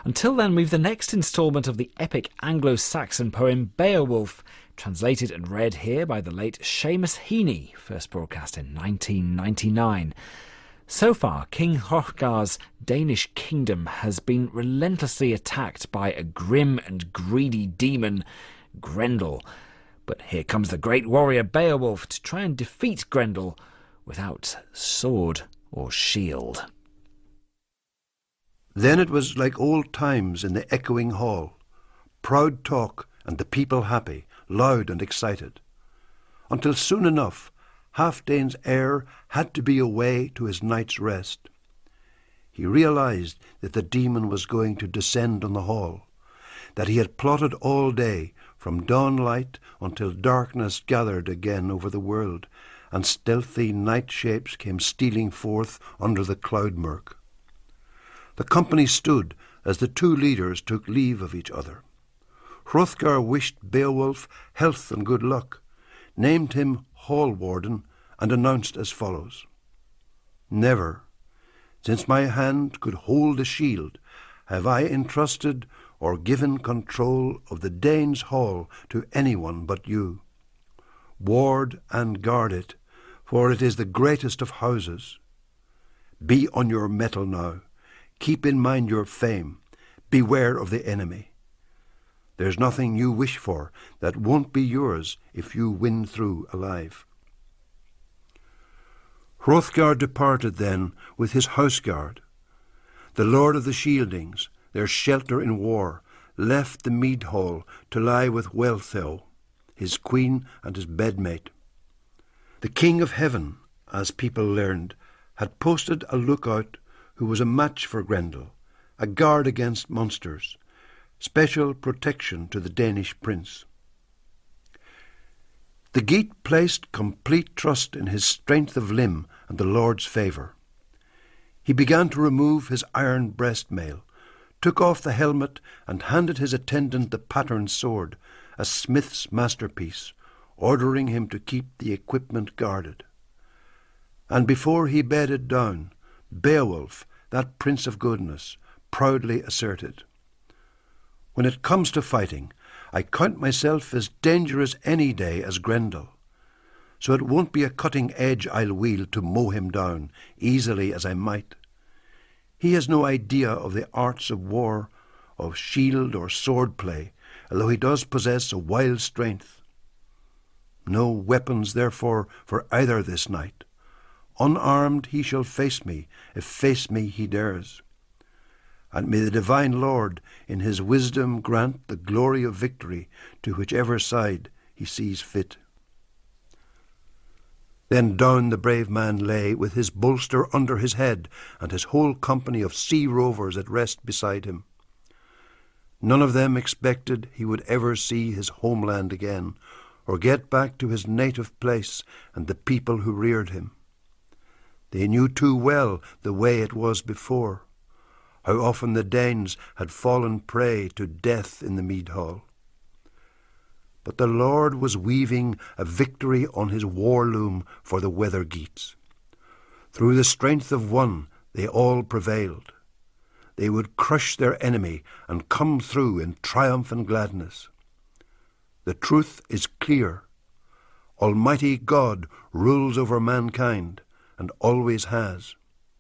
Until then, we've the next instalment of the epic Anglo-Saxon poem Beowulf, translated and read here by the late Seamus Heaney, first broadcast in 1999. So far, King Hrothgar's Danish kingdom has been relentlessly attacked by a grim and greedy demon, Grendel. But here comes the great warrior Beowulf to try and defeat Grendel without sword or shield. Then it was like old times in the echoing hall, proud talk and the people happy, loud and excited, until soon enough Halfdane's heir had to be away to his night's rest. He realized that the demon was going to descend on the hall, that he had plotted all day, from dawnlight until darkness gathered again over the world, and stealthy night shapes came stealing forth under the cloud murk. The company stood as the two leaders took leave of each other. Hrothgar wished Beowulf health and good luck, named him Hall Warden, and announced as follows: "Never, since my hand could hold a shield, have I entrusted or given control of the Danes' hall to anyone but you. Ward and guard it, for it is the greatest of houses. Be on your mettle now. Keep in mind your fame. Beware of the enemy. There's nothing you wish for that won't be yours if you win through alive." Hrothgar departed then with his houseguard. The Lord of the Shieldings, their shelter in war, left the mead hall to lie with Wealhtheow, his queen and his bedmate. The King of Heaven, as people learned, had posted a lookout who was a match for Grendel, a guard against monsters, special protection to the Danish prince. The Geat placed complete trust in his strength of limb and the Lord's favour. He began to remove his iron breastmail, took off the helmet and handed his attendant the patterned sword, a smith's masterpiece, ordering him to keep the equipment guarded. And before he bedded down, Beowulf, that prince of goodness, proudly asserted, "When it comes to fighting, I count myself as dangerous any day as Grendel, so it won't be a cutting edge I'll wield to mow him down, easily as I might. He has no idea of the arts of war, of shield or sword play, although he does possess a wild strength. No weapons, therefore, for either this night. Unarmed he shall face me, if face me he dares. And may the divine Lord in his wisdom grant the glory of victory to whichever side he sees fit." Then down the brave man lay, with his bolster under his head and his whole company of sea rovers at rest beside him. None of them expected he would ever see his homeland again, or get back to his native place and the people who reared him. They knew too well the way it was before, how often the Danes had fallen prey to death in the mead hall. But the Lord was weaving a victory on his war loom for the Weather Geats. Through the strength of one, they all prevailed. They would crush their enemy and come through in triumph and gladness. The truth is clear. Almighty God rules over mankind, and always has.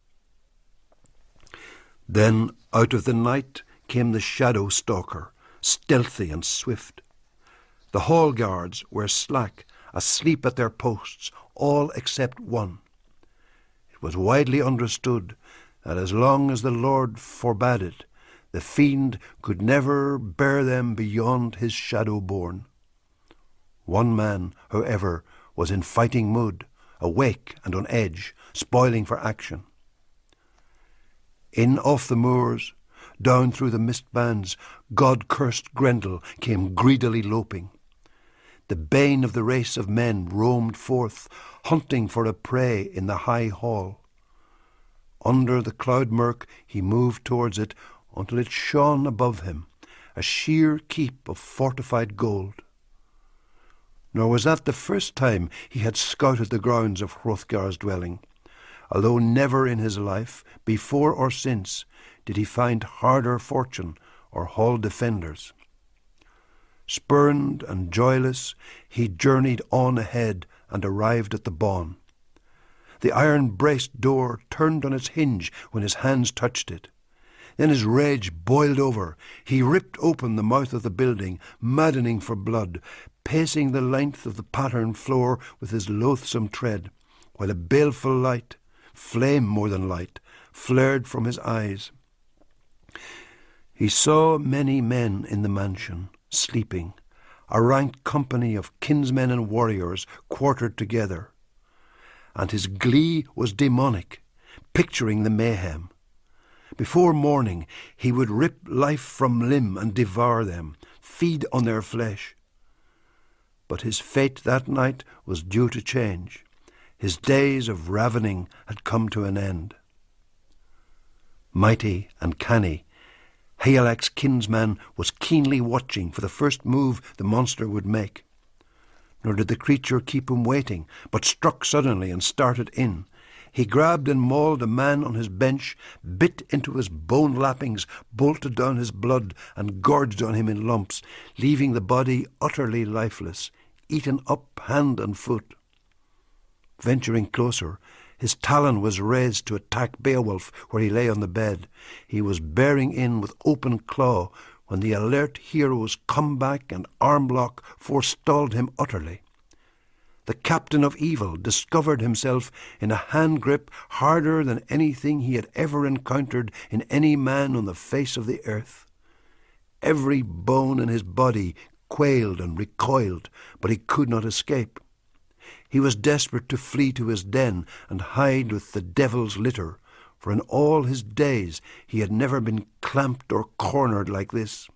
Then out of the night came the shadow stalker, stealthy and swift. The hall guards were slack, asleep at their posts, all except one. It was widely understood that as long as the Lord forbade it, the fiend could never bear them beyond his shadow bourne. One man, however, was in fighting mood, awake and on edge, spoiling for action. In off the moors, down through the mist bands, God-cursed Grendel came greedily loping. The bane of the race of men roamed forth, hunting for a prey in the high hall. Under the cloud murk he moved towards it until it shone above him, a sheer keep of fortified gold. Nor was that the first time he had scouted the grounds of Hrothgar's dwelling, although never in his life, before or since, did he find harder fortune or hall defenders. Spurned and joyless, he journeyed on ahead and arrived at the bawn. The iron-braced door turned on its hinge when his hands touched it. Then his rage boiled over. He ripped open the mouth of the building, maddening for blood, pacing the length of the patterned floor with his loathsome tread, while a baleful light, flame more than light, flared from his eyes. He saw many men in the mansion, sleeping, a ranked company of kinsmen and warriors quartered together. And his glee was demonic, picturing the mayhem. Before morning he would rip life from limb and devour them, feed on their flesh. But his fate that night was due to change. His days of ravening had come to an end. Mighty and canny, Higelac's kinsman was keenly watching for the first move the monster would make. Nor did the creature keep him waiting, but struck suddenly and started in. He grabbed and mauled a man on his bench, bit into his bone lappings, bolted down his blood, and gorged on him in lumps, leaving the body utterly lifeless, eaten up hand and foot. Venturing closer, his talon was raised to attack Beowulf where he lay on the bed. He was bearing in with open claw when the alert hero's comeback and arm lock forestalled him utterly. The captain of evil discovered himself in a hand grip harder than anything he had ever encountered in any man on the face of the earth. Every bone in his body quailed and recoiled, but he could not escape. He was desperate to flee to his den and hide with the devil's litter, for in all his days he had never been clamped or cornered like this.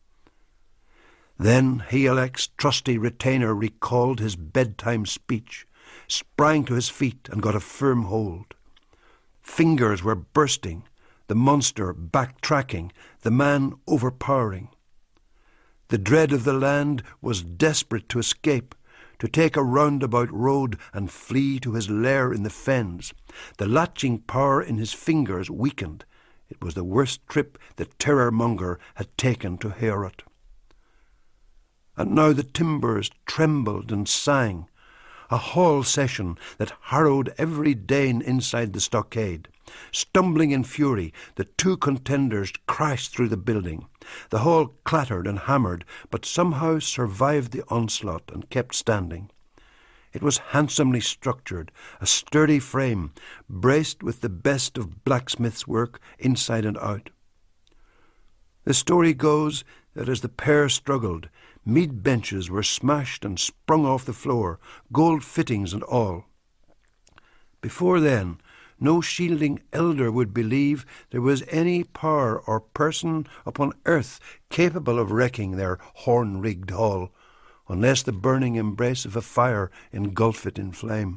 Then Higelac's trusty retainer recalled his bedtime speech, sprang to his feet and got a firm hold. Fingers were bursting, the monster backtracking, the man overpowering. The dread of the land was desperate to escape, to take a roundabout road and flee to his lair in the fens. The latching power in his fingers weakened. It was the worst trip the terror-monger had taken to Heorot. And now the timbers trembled and sang, a hall session that harrowed every Dane inside the stockade. Stumbling in fury, the two contenders crashed through the building. The hall clattered and hammered, but somehow survived the onslaught and kept standing. It was handsomely structured, a sturdy frame, braced with the best of blacksmith's work inside and out. The story goes that as the pair struggled, mead benches were smashed and sprung off the floor, gold fittings and all. Before then, no shielding elder would believe there was any power or person upon earth capable of wrecking their horn-rigged hall, unless the burning embrace of a fire engulf it in flame.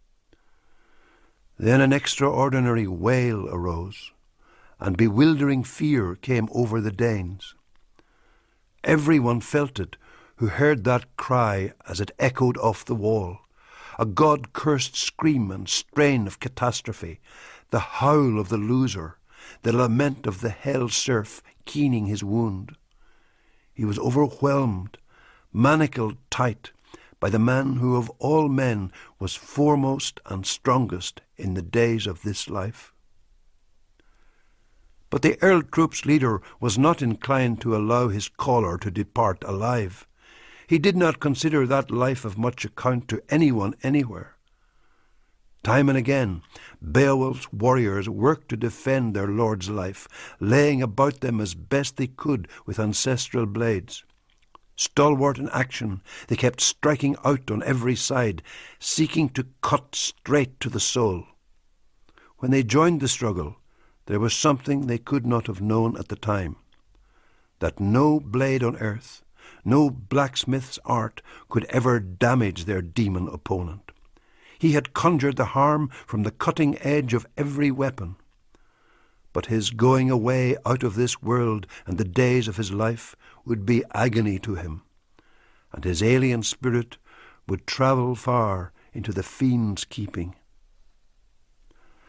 Then an extraordinary wail arose, and bewildering fear came over the Danes. Everyone felt it who heard that cry as it echoed off the wall, a god-cursed scream and strain of catastrophe, the howl of the loser, the lament of the hell serf keening his wound. He was overwhelmed, manacled tight, by the man who of all men was foremost and strongest in the days of this life. But the Earl Troop's leader was not inclined to allow his caller to depart alive. He did not consider that life of much account to anyone anywhere. Time and again, Beowulf's warriors worked to defend their lord's life, laying about them as best they could with ancestral blades. Stalwart in action, they kept striking out on every side, seeking to cut straight to the soul. When they joined the struggle, there was something they could not have known at the time, that no blade on earth, no blacksmith's art could ever damage their demon opponent. He had conjured the harm from the cutting edge of every weapon. But his going away out of this world and the days of his life would be agony to him, and his alien spirit would travel far into the fiend's keeping.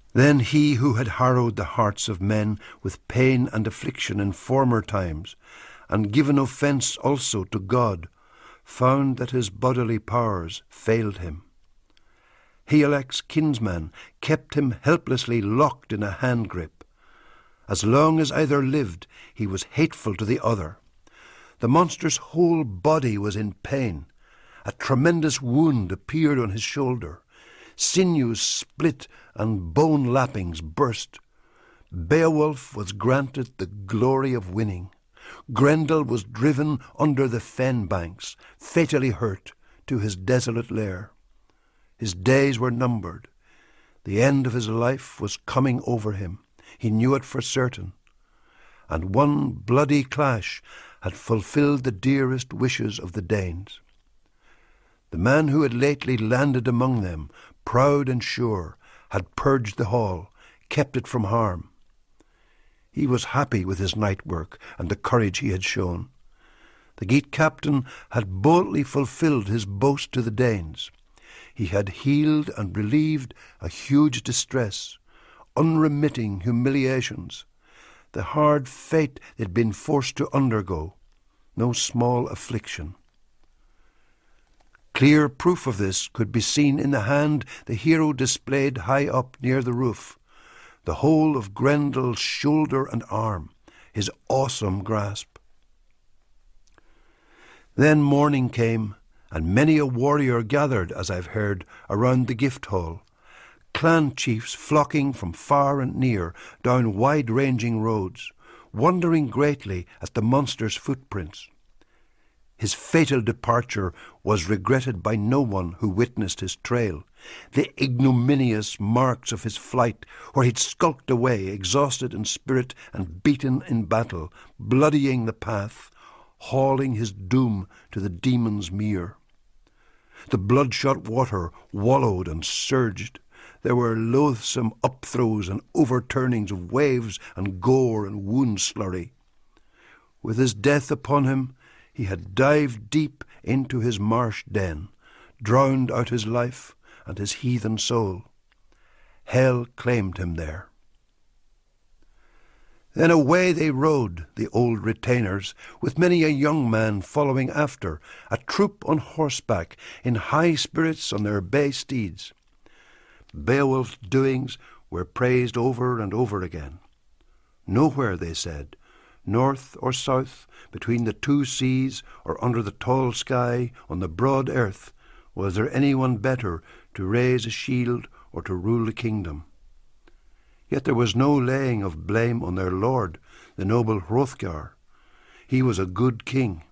Then he who had harrowed the hearts of men with pain and affliction in former times, and given offence also to God, found that his bodily powers failed him. Helak's kinsman kept him helplessly locked in a hand-grip. As long as either lived, he was hateful to the other. The monster's whole body was in pain. A tremendous wound appeared on his shoulder. Sinews split and bone lappings burst. Beowulf was granted the glory of winning. Grendel was driven under the fen banks, fatally hurt, to his desolate lair. His days were numbered. The end of his life was coming over him. He knew it for certain. And one bloody clash had fulfilled the dearest wishes of the Danes. The man who had lately landed among them, proud and sure, had purged the hall, kept it from harm. He was happy with his night work and the courage he had shown. The Geat captain had boldly fulfilled his boast to the Danes. He had healed and relieved a huge distress, unremitting humiliations, the hard fate they'd been forced to undergo, no small affliction. Clear proof of this could be seen in the hand the hero displayed high up near the roof, the whole of Grendel's shoulder and arm, his awesome grasp. Then morning came, and many a warrior gathered, as I've heard, around the gift hall, clan chiefs flocking from far and near down wide-ranging roads, wondering greatly at the monster's footprints. His fatal departure was regretted by no one who witnessed his trail, the ignominious marks of his flight, where he'd skulked away, exhausted in spirit and beaten in battle, bloodying the path, hauling his doom to the demon's mere. The bloodshot water wallowed and surged. There were loathsome upthrows and overturnings of waves and gore and wound slurry. With his death upon him, he had dived deep into his marsh den, drowned out his life and his heathen soul. Hell claimed him there. Then away they rode, the old retainers, with many a young man following after, a troop on horseback, in high spirits on their bay steeds. Beowulf's doings were praised over and over again. Nowhere, they said, north or south, between the two seas, or under the tall sky, on the broad earth, was there anyone better to raise a shield or to rule a kingdom. Yet there was no laying of blame on their lord, the noble Hrothgar. He was a good king.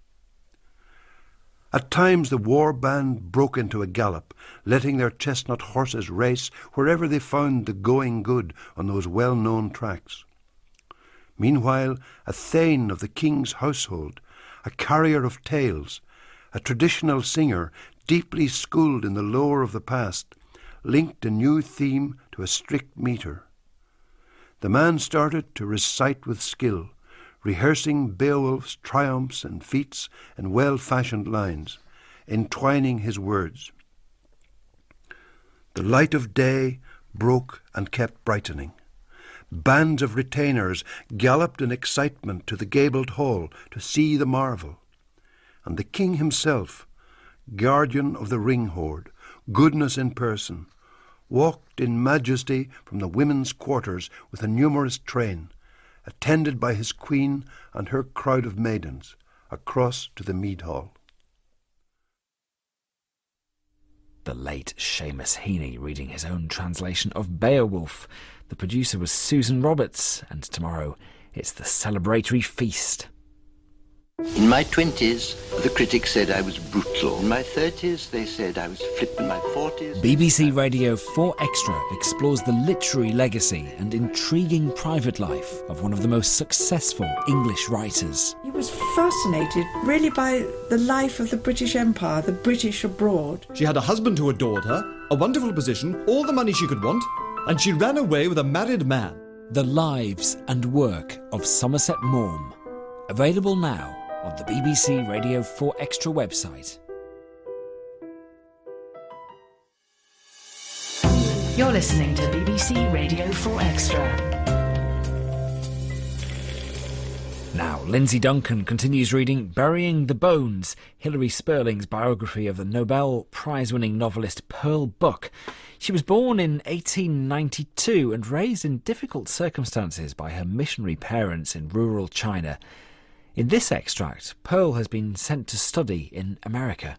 At times the war band broke into a gallop, letting their chestnut horses race wherever they found the going good on those well-known tracks. Meanwhile, a thane of the king's household, a carrier of tales, a traditional singer deeply schooled in the lore of the past, linked a new theme to a strict metre. The man started to recite with skill, rehearsing Beowulf's triumphs and feats in well-fashioned lines, entwining his words. The light of day broke and kept brightening. Bands of retainers galloped in excitement to the gabled hall to see the marvel. And the king himself, guardian of the ring-hoard, goodness in person, walked in majesty from the women's quarters with a numerous train, attended by his queen and her crowd of maidens, across to the mead hall. The late Seamus Heaney reading his own translation of Beowulf. The producer was Susan Roberts, and tomorrow it's the celebratory feast. In my 20s, the critics said I was brutal. In my 30s, they said I was flip. In my 40s... BBC Radio 4 Extra explores the literary legacy and intriguing private life of one of the most successful English writers. He was fascinated, really, by the life of the British Empire, the British abroad. She had a husband who adored her, a wonderful position, all the money she could want, and she ran away with a married man. The lives and work of Somerset Maugham. Available now on the BBC Radio 4 Extra website. You're listening to BBC Radio 4 Extra. Now, Lindsay Duncan continues reading Burying the Bones, Hilary Sperling's biography of the Nobel Prize-winning novelist Pearl Buck. She was born in 1892 and raised in difficult circumstances by her missionary parents in rural China. In this extract, Pearl has been sent to study in America.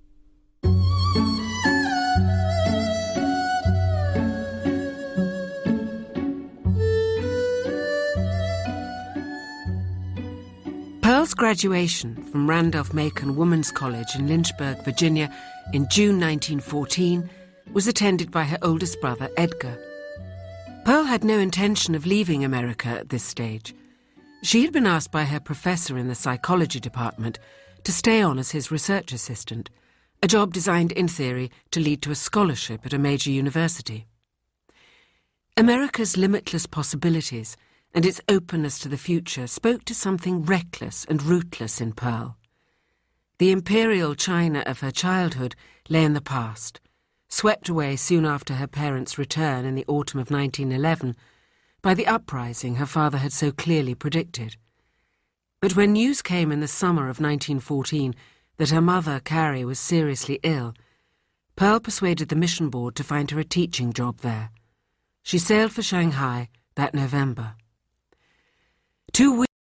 Pearl's graduation from Randolph-Macon Women's College in Lynchburg, Virginia, in June 1914, was attended by her oldest brother, Edgar. Pearl had no intention of leaving America at this stage. She had been asked by her professor in the psychology department to stay on as his research assistant, a job designed in theory to lead to a scholarship at a major university. America's limitless possibilities and its openness to the future spoke to something reckless and rootless in Pearl. The imperial China of her childhood lay in the past, swept away soon after her parents' return in the autumn of 1911 by the uprising her father had so clearly predicted. But when news came in the summer of 1914 that her mother, Carrie, was seriously ill, Pearl persuaded the mission board to find her a teaching job there. She sailed for Shanghai that November. 2 weeks